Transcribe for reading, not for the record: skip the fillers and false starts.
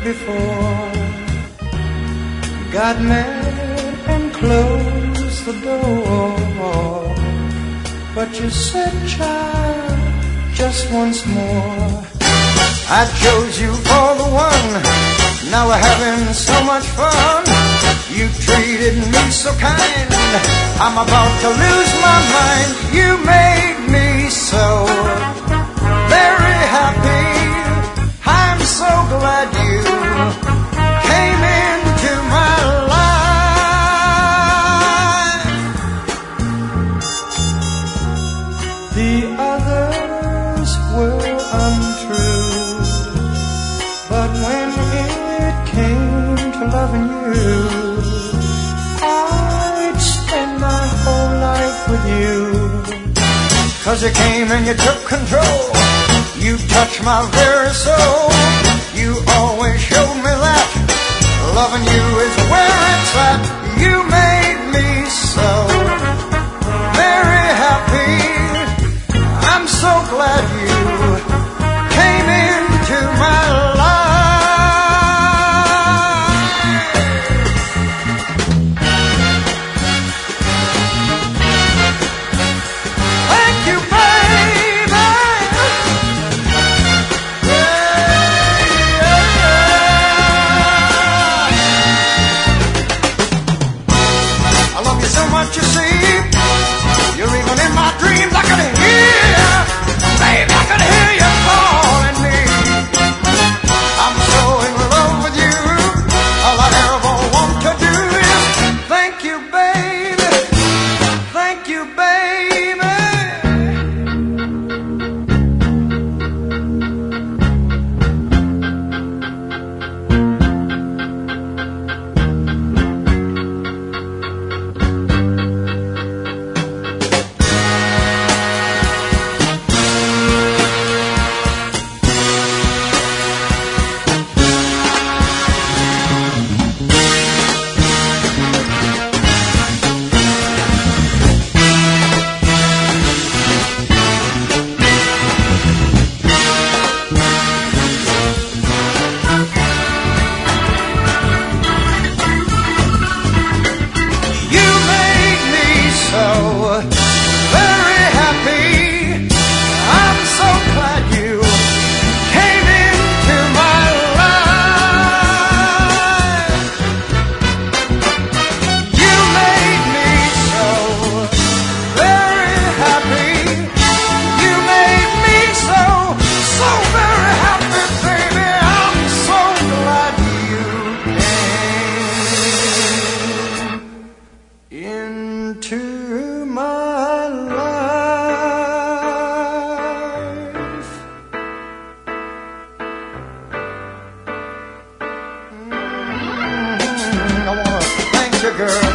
before. Got mad and closed the door. But you said, child, just once more. I chose you for the one. Now we're having so much fun. You treated me so kind. I'm about to lose my mind. You made me so very happy. I'm so glad you came into my life. The others were untrue, but when it came to loving you, I'd spend my whole life with you. 'Cause you came and you took control. You touched my very soul. You always showed me that loving you is where it's at. You made me so very happy. I'm so glad you came into my life. Thank you, baby. I love you so much, you see. You're even in my dreams. I can hear, baby, I can hear you calling me. I'm so in love with you. All I ever want to do is thank you, baby. Thank you, baby. Very happy. I'm so glad you came into my life. You made me so very happy. You made me so very happy, baby. I'm so glad you came into my life. I wanna thank you, girl.